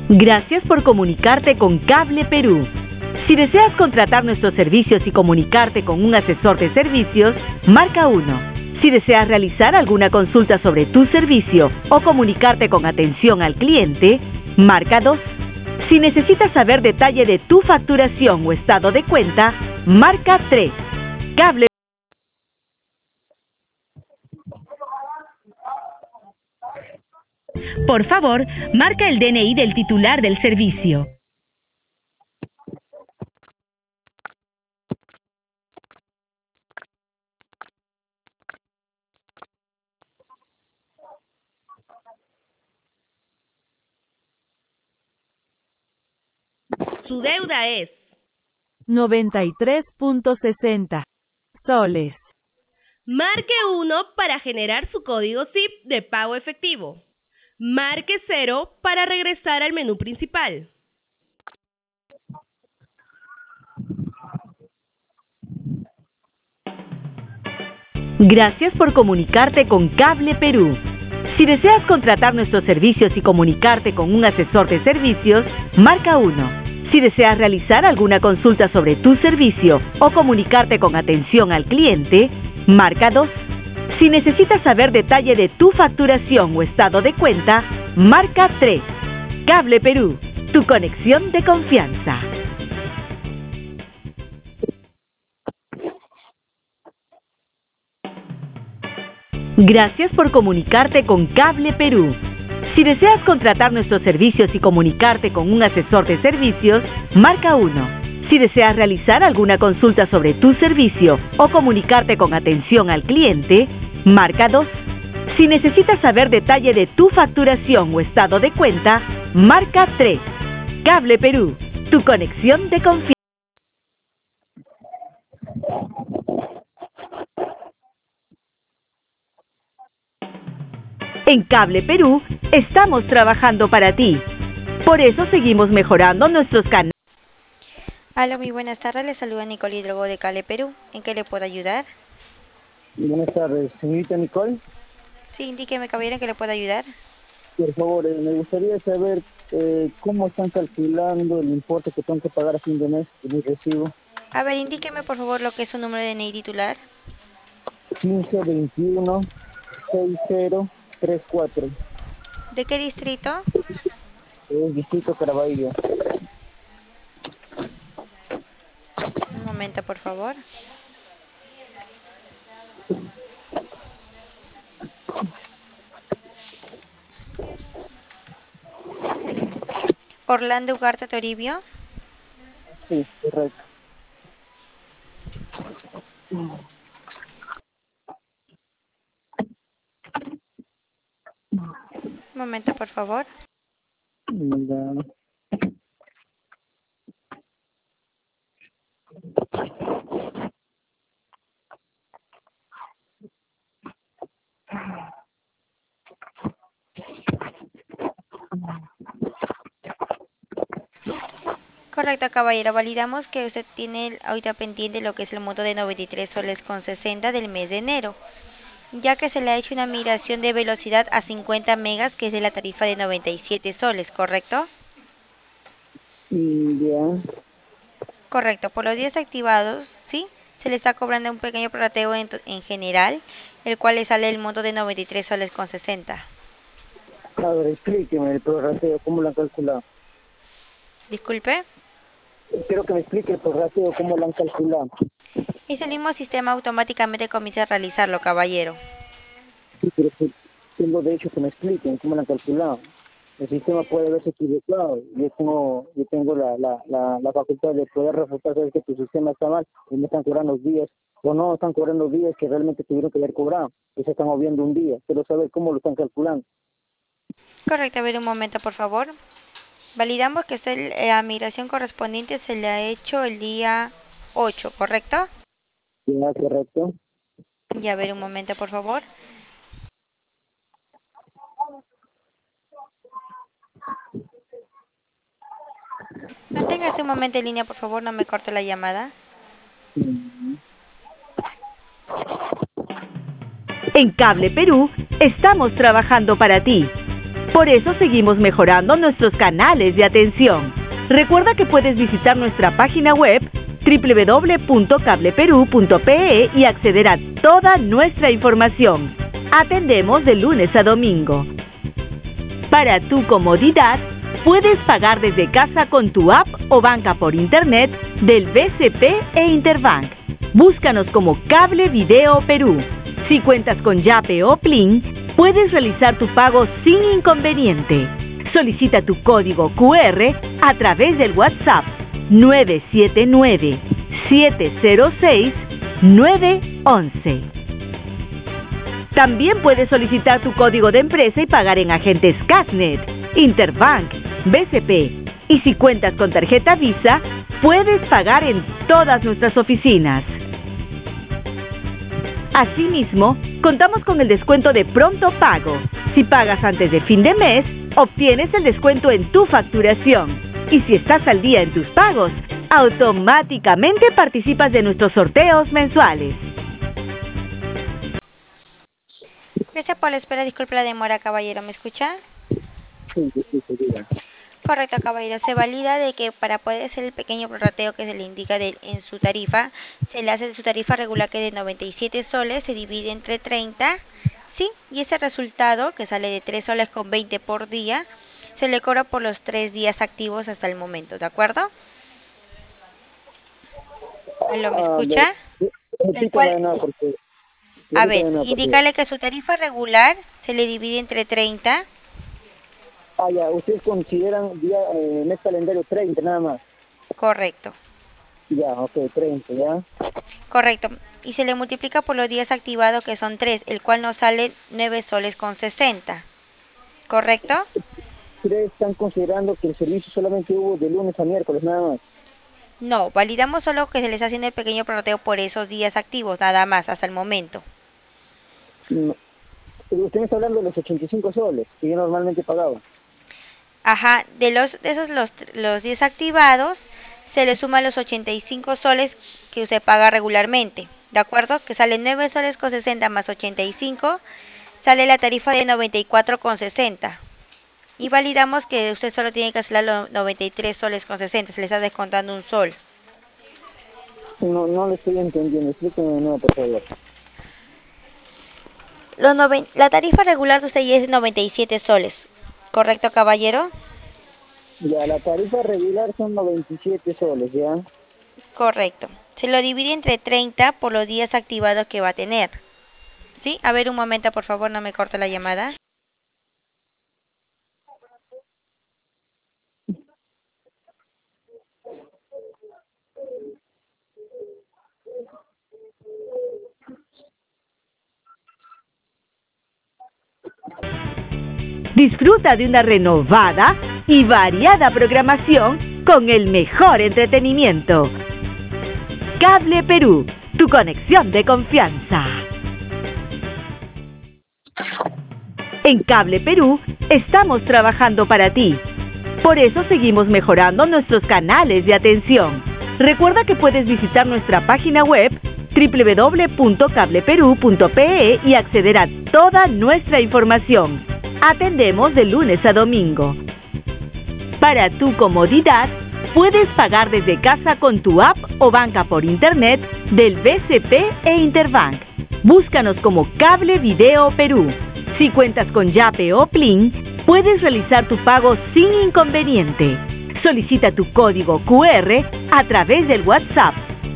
Gracias por comunicarte con Cable Perú. Si deseas contratar nuestros servicios y comunicarte con un asesor de servicios, marca 1. Si deseas realizar alguna consulta sobre tu servicio o comunicarte con atención al cliente, marca 2. Si necesitas saber detalle de tu facturación o estado de cuenta, marca 3. Cable. Por favor, marca el DNI del titular del servicio. Su deuda es 93.60 soles. Marque 1 para generar su código SIP de pago efectivo. Marque 0 para regresar al menú principal. Gracias por comunicarte con Cable Perú. Si deseas contratar nuestros servicios y comunicarte con un asesor de servicios, marca 1. Si deseas realizar alguna consulta sobre tu servicio o comunicarte con atención al cliente, marca 2. Si necesitas saber detalle de tu facturación o estado de cuenta, marca 3. Cable Perú, tu conexión de confianza. Gracias por comunicarte con Cable Perú. Si deseas contratar nuestros servicios y comunicarte con un asesor de servicios, marca 1. Si deseas realizar alguna consulta sobre tu servicio o comunicarte con atención al cliente, marca 2. Si necesitas saber detalle de tu facturación o estado de cuenta, marca 3. Cable Perú, tu conexión de confianza. En Cable Perú estamos trabajando para ti. Por eso seguimos mejorando nuestros canales. Hola, muy buenas tardes. Les saluda Nicole Hidrogo de Cable Perú. ¿En qué le puedo ayudar? Buenas tardes, señorita Nicole. Sí, indíqueme, caballero, en qué le puedo ayudar. Por favor, me gustaría saber cómo están calculando el importe que tengo que pagar a fin de mes de mi recibo. A ver, indíqueme, por favor, lo que es su número de DNI titular. 1521-6034. ¿De qué distrito? Distrito Caraballo. Un momento, por favor. Orlando Ugarte Toribio. Sí, correcto. Un momento, por favor. Correcto, caballero. Validamos que usted tiene ahorita pendiente lo que es el monto de 93 soles con 60 del mes de enero, ya que se le ha hecho una migración de velocidad a 50 megas, que es de la tarifa de 97 soles, ¿correcto? Ya. Correcto. Por los días activados, ¿sí? Se le está cobrando un pequeño prorrateo en general, el cual le sale el monto de 93 soles con 60. A ver, explíqueme el prorrateo, cómo lo han calculado. Disculpe. Quiero que me explique el prorrateo, cómo lo han calculado. Ese mismo sistema automáticamente comienza a realizarlo, caballero. Sí, pero que tengo derecho que me expliquen cómo lo han calculado. El sistema puede haberse equivocado. Yo tengo la facultad de poder refutar, saber que tu sistema está mal y me están cobrando los días, o no están cobrando los días que realmente tuvieron que haber cobrado, y se están moviendo un día. Quiero saber cómo lo están calculando. Correcto, a ver un momento, por favor. Validamos que la migración correspondiente se le ha hecho el día 8, ¿correcto? Ya, correcto. Ya, a ver un momento, por favor. Manténgase un momento en línea, por favor, no me corte la llamada. En Cable Perú estamos trabajando para ti. Por eso seguimos mejorando nuestros canales de atención. Recuerda que puedes visitar nuestra página web www.cableperú.pe y acceder a toda nuestra información. Atendemos de lunes a domingo. Para tu comodidad, puedes pagar desde casa con tu app o banca por internet del BCP e Interbank. Búscanos como Cable Video Perú. Si cuentas con Yape o Plin, puedes realizar tu pago sin inconveniente. Solicita tu código QR a través del WhatsApp 979-706-911. También puedes solicitar tu código de empresa y pagar en agentes Casnet, Interbank, BCP. Y si cuentas con tarjeta Visa, puedes pagar en todas nuestras oficinas. Asimismo, contamos con el descuento de pronto pago. Si pagas antes de fin de mes, obtienes el descuento en tu facturación. Y si estás al día en tus pagos, automáticamente participas de nuestros sorteos mensuales. Gracias por la espera, disculpe la demora, caballero, ¿me escucha? Sí, diga. Correcto, caballero. Se valida de que para poder hacer el pequeño prorrateo que se le indica en su tarifa, se le hace su tarifa regular, que de 97 soles, se divide entre 30, ¿sí? Y ese resultado, que sale de 3 soles con 20 por día, se le cobra por los 3 días activos hasta el momento, ¿de acuerdo? ¿Lo me escucha? A ver, indicarle que su tarifa regular se le divide entre 30. Ah, ya, ustedes consideran día, mes calendario 30 nada más. Correcto. Ya, ok, 30, ya. Correcto. Y se le multiplica por los días activados, que son 3, el cual nos sale 9 soles con 60. ¿Correcto? ¿Ustedes están considerando que el servicio solamente hubo de lunes a miércoles nada más? No, validamos solo que se les está haciendo el pequeño prorrateo por esos días activos, nada más, hasta el momento. No. Usted me está hablando de los 85 soles que yo normalmente pagaba. Ajá, de esos los 10 activados, se le suman los 85 soles que usted paga regularmente, ¿de acuerdo? Que sale 9 soles con 60 más 85, sale la tarifa de 94 con 60. Y validamos que usted solo tiene que hacer los 93 soles con 60, se le está descontando un sol. No le estoy entendiendo, explíqueme de nuevo, por favor. La tarifa regular de usted ya es de 97 soles, ¿correcto, caballero? Ya, la tarifa regular son 97 soles, ¿ya? Correcto. Se lo divide entre 30 por los días activados que va a tener. ¿Sí? A ver, un momento, por favor, no me corte la llamada. Disfruta de una renovada y variada programación con el mejor entretenimiento. Cable Perú, tu conexión de confianza. En Cable Perú estamos trabajando para ti. Por eso seguimos mejorando nuestros canales de atención. Recuerda que puedes visitar nuestra página web www.cableperú.pe y acceder a toda nuestra información. Atendemos de lunes a domingo. Para tu comodidad, puedes pagar desde casa con tu app o banca por internet del BCP e Interbank. Búscanos como Cable Video Perú. Si cuentas con Yape o Plin, puedes realizar tu pago sin inconveniente. Solicita tu código QR a través del WhatsApp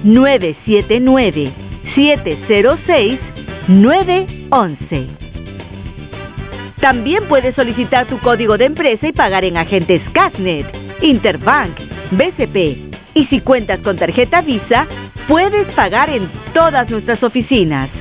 979-706-911. También puedes solicitar tu código de empresa y pagar en agentes Casnet, Interbank, BCP. Y si cuentas con tarjeta Visa, puedes pagar en todas nuestras oficinas.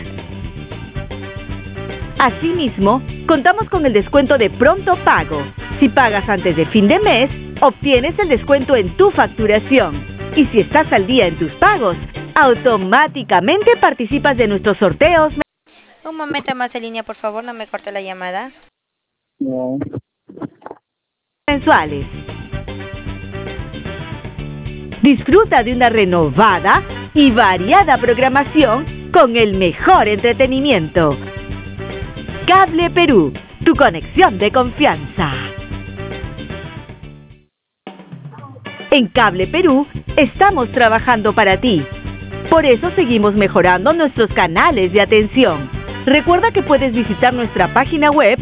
Asimismo, contamos con el descuento de pronto pago. Si pagas antes de fin de mes, obtienes el descuento en tu facturación. Y si estás al día en tus pagos, automáticamente participas de nuestros sorteos. Un momento más en línea, por favor, no me corte la llamada. No. Mensuales. Disfruta de una renovada y variada programación con el mejor entretenimiento. Cable Perú, tu conexión de confianza. En Cable Perú estamos trabajando para ti. Por eso seguimos mejorando nuestros canales de atención. Recuerda que puedes visitar nuestra página web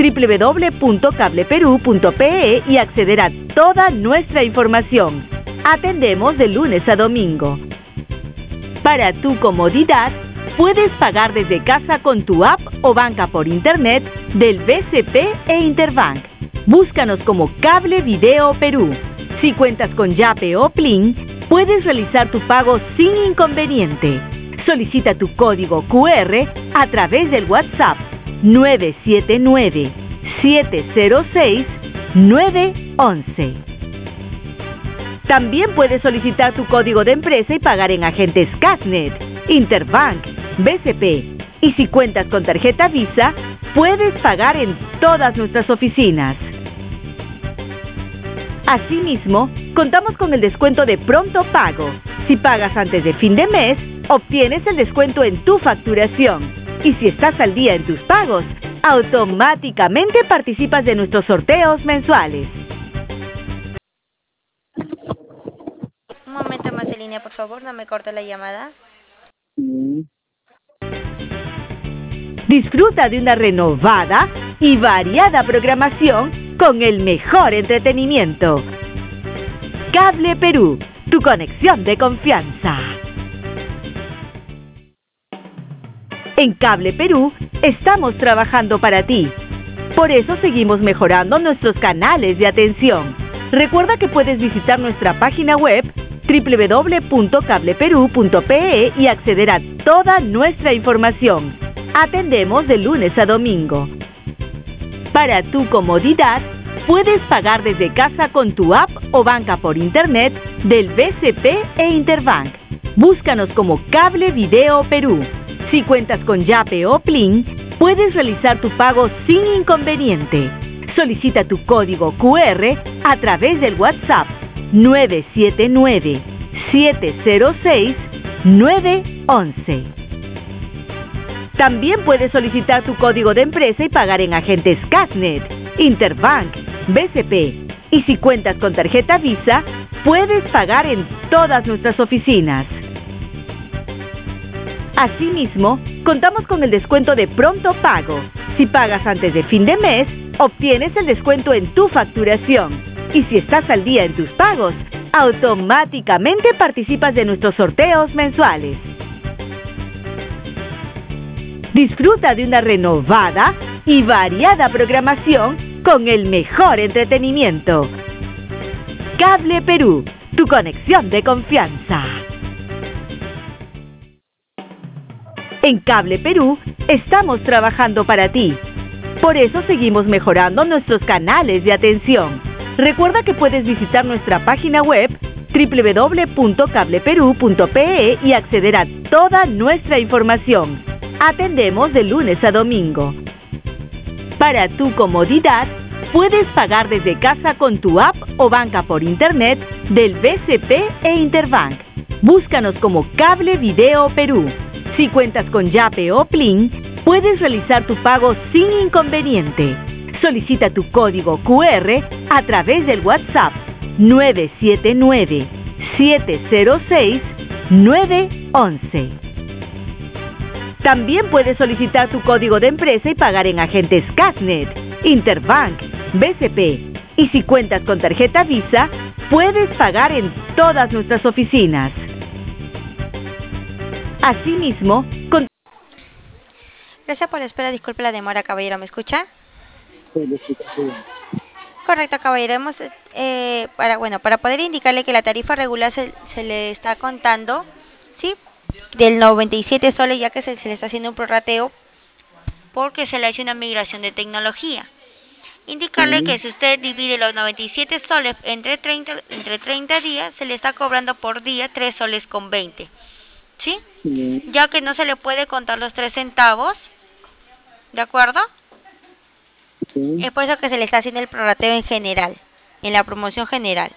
www.cableperú.pe y acceder a toda nuestra información. Atendemos de lunes a domingo. Para tu comodidad, puedes pagar desde casa con tu app o banca por internet del BCP e Interbank. Búscanos como Cable Video Perú. Si cuentas con Yape o Plin, puedes realizar tu pago sin inconveniente. Solicita tu código QR a través del WhatsApp 979-706-911. También puedes solicitar tu código de empresa y pagar en agentes Casnet, Interbank, BCP. Y si cuentas con tarjeta Visa, puedes pagar en todas nuestras oficinas. Asimismo, contamos con el descuento de pronto pago. Si pagas antes de fin de mes, obtienes el descuento en tu facturación. Y si estás al día en tus pagos, automáticamente participas de nuestros sorteos mensuales. Un momento más en línea, por favor, no me corte la llamada. Disfruta de una renovada y variada programación con el mejor entretenimiento. Cable Perú, tu conexión de confianza. En Cable Perú estamos trabajando para ti. Por eso seguimos mejorando nuestros canales de atención. Recuerda que puedes visitar nuestra página web www.cableperú.pe y acceder a toda nuestra información. Atendemos de lunes a domingo. Para tu comodidad, puedes pagar desde casa con tu app o banca por internet del BCP e Interbank. Búscanos como Cable Video Perú. Si cuentas con Yape o Plin, puedes realizar tu pago sin inconveniente. Solicita tu código QR a través del WhatsApp 979-706-911. También puedes solicitar tu código de empresa y pagar en agentes Casnet, Interbank, BCP. Y si cuentas con tarjeta Visa, puedes pagar en todas nuestras oficinas. Asimismo, contamos con el descuento de pronto pago. Si pagas antes de fin de mes, obtienes el descuento en tu facturación. Y si estás al día en tus pagos, automáticamente participas de nuestros sorteos mensuales. Disfruta de una renovada y variada programación con el mejor entretenimiento. Cable Perú, tu conexión de confianza. En Cable Perú estamos trabajando para ti. Por eso seguimos mejorando nuestros canales de atención. Recuerda que puedes visitar nuestra página web www.cableperú.pe y acceder a toda nuestra información. Atendemos de lunes a domingo. Para tu comodidad, puedes pagar desde casa con tu app o banca por internet del BCP e Interbank. Búscanos como Cable Video Perú. Si cuentas con Yape o Plin, puedes realizar tu pago sin inconveniente. Solicita tu código QR a través del WhatsApp 979-706-911. También puedes solicitar tu código de empresa y pagar en agentes Casnet, Interbank, BCP. Y si cuentas con tarjeta Visa, puedes pagar en todas nuestras oficinas. Asimismo, Gracias por la espera, disculpe la demora, caballero, ¿me escucha? Sí. Correcto, caballero. Para poder indicarle que la tarifa regular se le está contando, ¿sí? Del 97 soles, ya que se le está haciendo un prorrateo porque se le ha hecho una migración de tecnología. Indicarle que si usted divide los 97 soles entre 30 días, se le está cobrando por día 3 soles con 20. ¿Sí? Ya que no se le puede contar los 3 centavos. ¿De acuerdo? Es por eso que se le está haciendo el prorrateo en general, en la promoción general.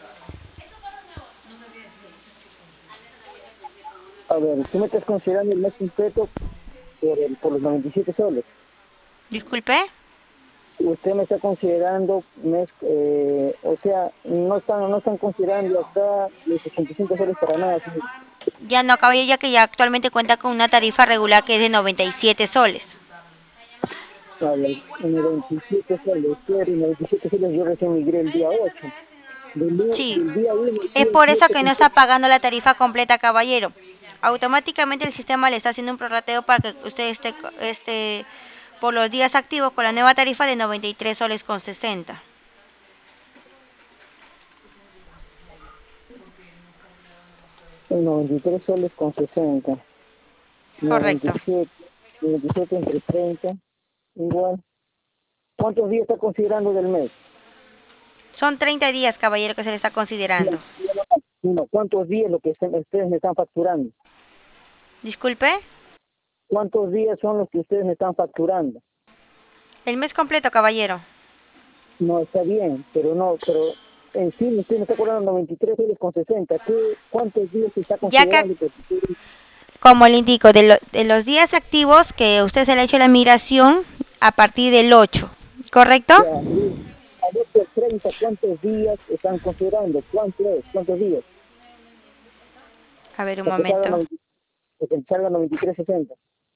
A ver, ¿tú me estás considerando el mes completo por los 97 soles? Disculpe. usted me está considerando, o sea, no están considerando acá los 65 soles para nada, señor. Ya no, caballero, ya que ya actualmente cuenta con una tarifa regular que es de 97 soles. A ver, en 27 soles, pero en 27 soles yo recién migré el día 8. Sí, Del día 1 al es día por eso 7, que no está pagando la tarifa completa, caballero. Automáticamente el sistema le está haciendo un prorrateo para que usted esté por los días activos con la nueva tarifa de 93 soles con 60. en 93 soles con 60. Correcto. 97, 97 entre 30, igual. ¿Cuántos días está considerando del mes? Son 30 días, caballero, que se le está considerando. No, ¿cuántos días lo que ustedes me están facturando? Disculpe, ¿Cuántos días son los que ustedes me están facturando? el mes completo, caballero. No, está bien, pero en sí usted me está cobrando 93 soles con 60. ¿Cuántos días se está Ya que, considerando? como le indico, de los días activos que usted se le ha hecho la migración a partir del 8, ¿correcto? O sea, a ver, por 30, ¿cuántos días están considerando? ¿Cuántos días? A ver, un Para que salga momento. 90, para que salga 93.60.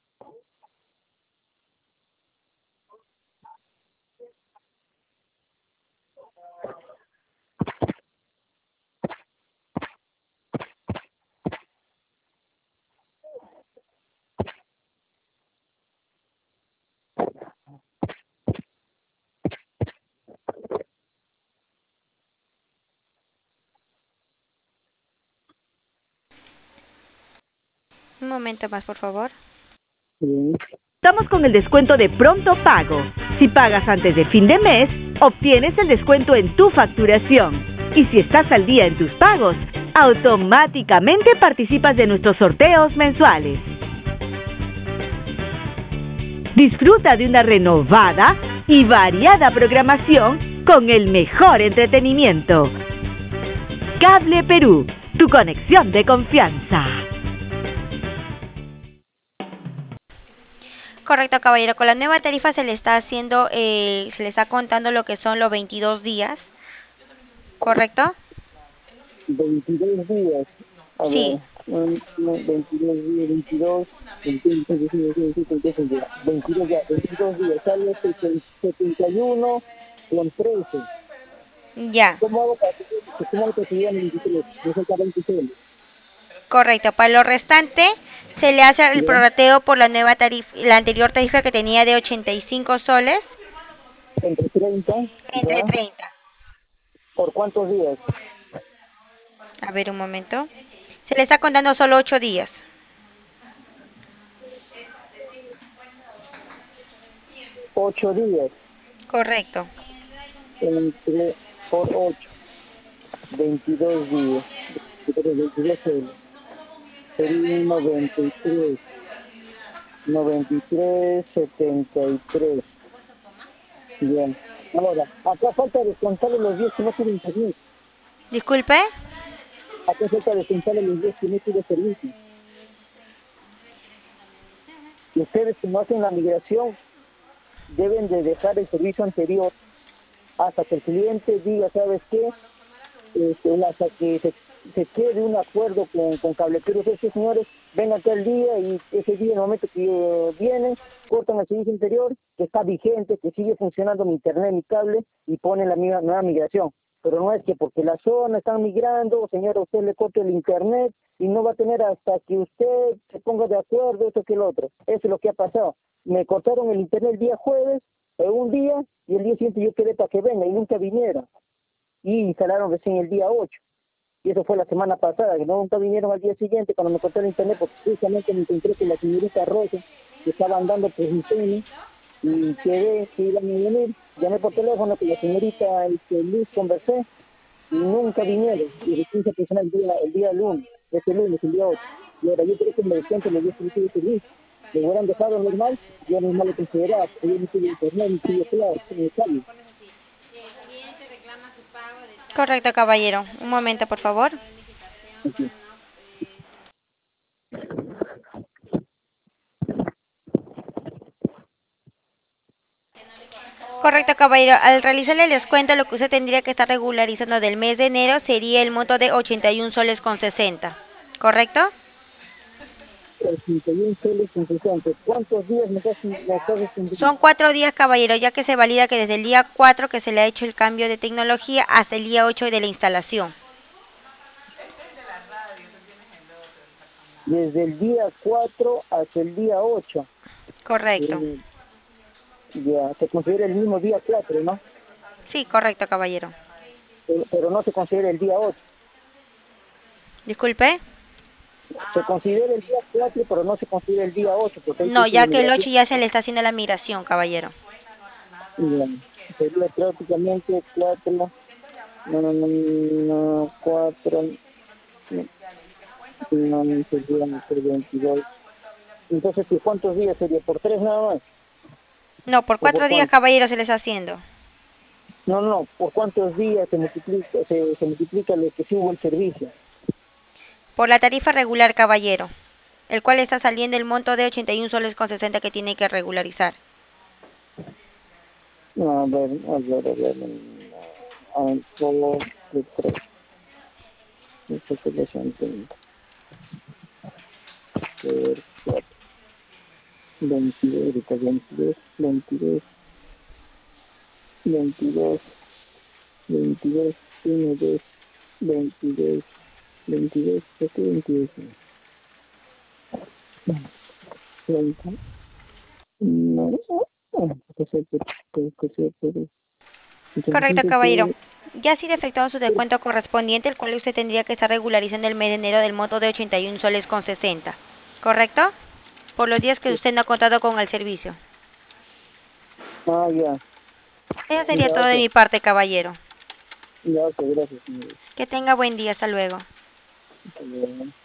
Un momento más, por favor. Sí. Estamos con el descuento de pronto pago. Si pagas antes de fin de mes, obtienes el descuento en tu facturación. Y si estás al día en tus pagos, automáticamente participas de nuestros sorteos mensuales. Disfruta de una renovada y variada programación con el mejor entretenimiento. Cable Perú, tu conexión de confianza. Correcto, caballero. Con la nueva tarifa se le está haciendo, se le está contando lo que son los 22 días, ¿correcto? 22 días. A Sí, ver, 22 días, 22, 22 días, 22 días, sale 71 con 13. ya. ¿Cómo hago para que digan 23? Me falta 20 soles. Correcto. Para lo restante se le hace el ¿Ya? prorrateo por la nueva tarifa, la anterior tarifa que tenía de 85 soles Entre 30, entre ¿ya? 30. ¿Por cuántos días? A ver, un momento. Se le está contando solo 8 días. 8 días, Correcto. entre, por 8, 22 días, 22 soles. Sería 93.73. Bien. Ahora, acá falta descontarle los días que no tienen servicio. Disculpe. Acá falta descontarle los días que no tienen servicio. Y ustedes, si no hacen la migración, deben de dejar el servicio anterior hasta que el cliente diga, ¿sabes qué? Hasta que se quede un acuerdo con Cable Pero es que, señores, vengan aquel día y ese día, en el momento que vienen, cortan el servicio anterior, que está vigente, que sigue funcionando mi internet, mi cable, y ponen la nueva migración. Pero no es que porque la zona están migrando, señora, usted le corte el internet y no va a tener hasta que usted se ponga de acuerdo, esto que el otro. Eso es lo que ha pasado. Me cortaron el internet el día jueves, un día, y el día siguiente yo quedé para que venga y nunca vinieron y instalaron recién el día 8. Y eso fue la semana pasada, que nunca vinieron al día siguiente cuando me corté el internet, porque justamente me encontré con la señorita Rosa, que estaba andando por mi tenis, y quedé que iban a venir. Llamé por teléfono con la señorita Luz, conversé, y nunca vinieron. Y recién se presentó el día lunes, el día 8. Y ahora yo creo que me descuento los días que no tuve servicio. Le hubieran dejado normal, yo normal lo consideraba, porque yo no tuve internet, ni tuve claro, en el cable. Correcto, caballero. Un momento, por favor. Correcto, caballero. Al realizarle el descuento, lo que usted tendría que estar regularizando del mes de enero sería el monto de 81 soles con 60. ¿Correcto? 81 soles con 60. ¿Cuántos días me estás extendiendo? Son 4 días, caballero, ya que se valida que desde el día 4 que se le ha hecho el cambio de tecnología hasta el día 8 de la instalación. Desde el día 4 hasta el día 8. Correcto. Ya, se considera el mismo día 4, ¿no? Sí, correcto, caballero. Pero no se considera el día 8. Disculpe. Se considera el día 4, pero no se considera el día 8, porque ahí No, dice la ya que el 8 migración. ya se le está haciendo la migración, caballero. Ya, sería prácticamente 4, no, 4, no, serían 22. Entonces, ¿cuántos días sería? ¿Por 3 nada más? No, por ¿O por 4 días, cuánto? caballero, se le está haciendo. No, ¿por cuántos días se multiplica lo que sí hubo el servicio? Por la tarifa regular, caballero, el cual está saliendo el monto de 81 soles con 60 que tiene que regularizar. No, a ver, solo de 3. Esto que les entiendo. 4, 22, ahorita 22, 22, 22, 22, 1, 2, 22, 22, ¿por qué 22? 20, no, que sea por Correcto, entonces, caballero. Ya ha sido efectuado su descuento correspondiente, el cual usted tendría que estar regularizando el mes de enero del monto de 81 soles con 60. ¿Correcto? Por los días que usted no ha contado con el servicio. ya, Eso sería ya, todo de ok, mi parte, caballero. ya, ok, gracias, señor. Que tenga buen día. Hasta luego. Hasta luego.